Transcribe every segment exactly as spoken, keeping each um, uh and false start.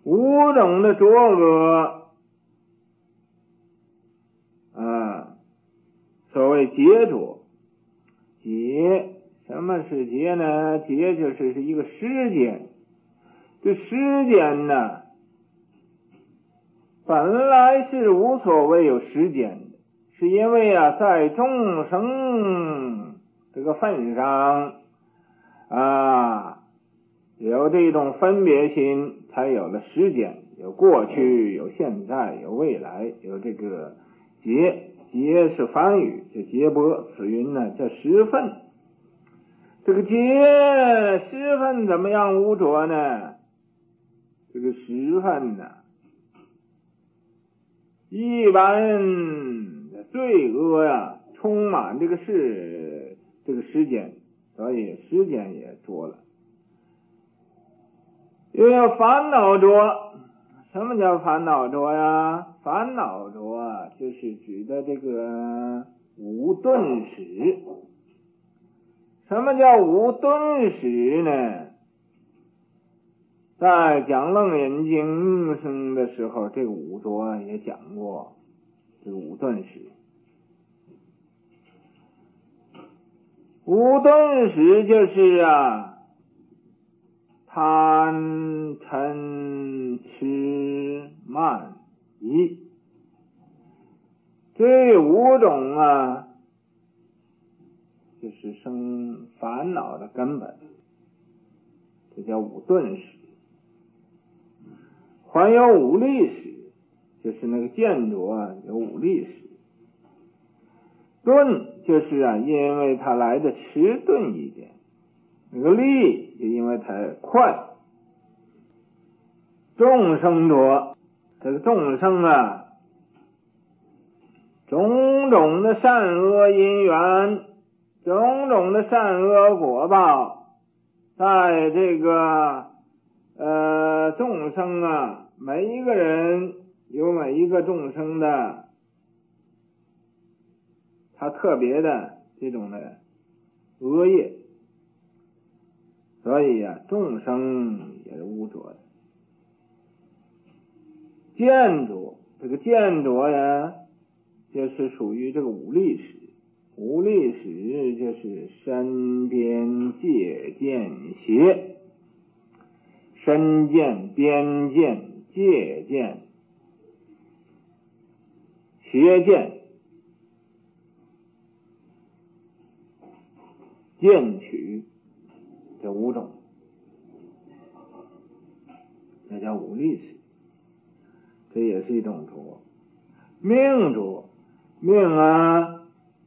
五种的浊恶啊，所谓劫浊。劫，什么是劫呢？劫就是是一个时间。这时间呢，本来是无所谓有时间的，是因为啊，在众生这个份上啊，有这种分别心，才有了时间，有过去，有现在，有未来，有这个劫。劫是梵语，叫劫波，此云呢叫时分。这个劫时分怎么样污浊呢？这个时分呢，一般罪恶呀、啊、充满这个世这个时间，所以时间也浊了。又有烦恼浊。什么叫烦恼浊呀？烦恼浊啊，就是指的这个五顿使。什么叫五顿使呢？在讲楞严经生的时候，这个五浊也讲过这个五顿使。五顿使就是啊，贪嗔痴慢疑，这五种啊，就是生烦恼的根本，这叫五顿使。还有五力使，就是那个见着啊，有五力使。顿就是啊，因为它来的迟钝一点，那个力就因为它快。众生着，这个众生啊，种种的善恶因缘，种种的善恶果报，在这个呃众生啊，每一个人有每一个众生的他特别的这种的恶业，所以啊，众生也是污浊的。见着，这个见着呀，就是属于这个五力使。五力使就是身边界见邪，身见、边见、界见、邪见、见取，这五种，这叫五力使。这也是一种浊。命浊，命啊，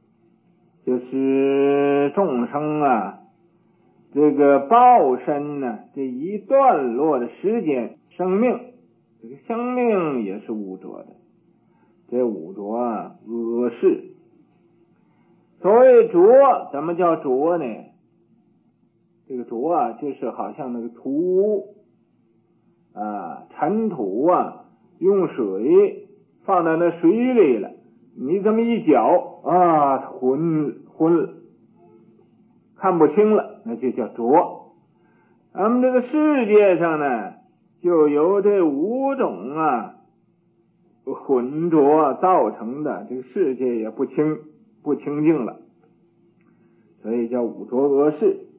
就是众生啊，这个报身呢，这一段落的时间，生命，这个生命也是污浊的。这污浊啊，恶事。所谓浊，怎么叫浊呢？这个浊啊，就是好像那个土啊，尘土啊，用水放在那水里了，你这么一搅啊，混混了，看不清了，那就叫浊。咱们这个世界上呢，就由这五种啊混浊造成的，这个世界也不清不清净了，所以叫五浊恶世。